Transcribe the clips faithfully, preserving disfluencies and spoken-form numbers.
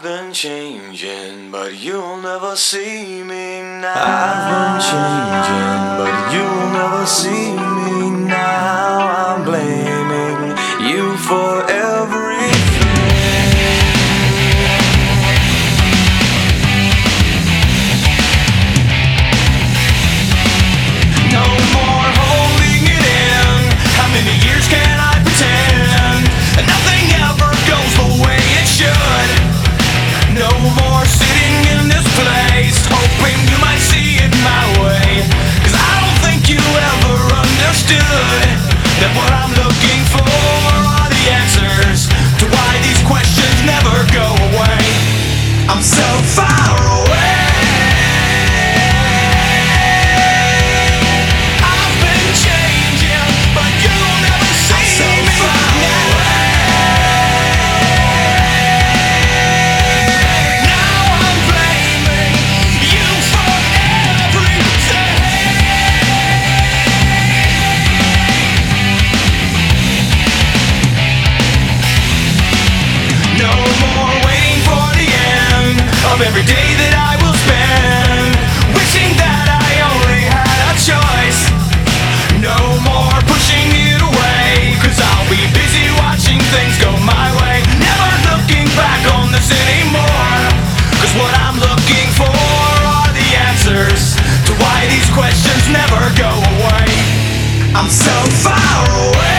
been changing, but you'll never see me now. I've been changing, but you'll never see me now. I'm blaming you for everything. No more holding it in. How many years can I pretend? And nothing ever goes the way it should. No more sitting in this place, hoping you might see it my way. Cause I don't think you ever understood that what I'm looking for are the answers to why these questions never go away. I'm so far away. I've been changing, but you'll never see me now. Of every day that I will spend wishing that I only had a choice. No more pushing it away, cause I'll be busy watching things go my way. Never looking back on this anymore, cause what I'm looking for are the answers to why these questions never go away. I'm so far away.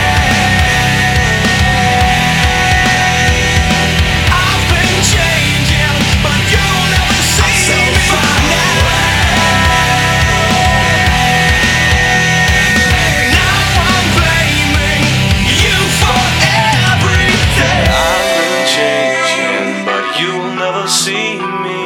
See me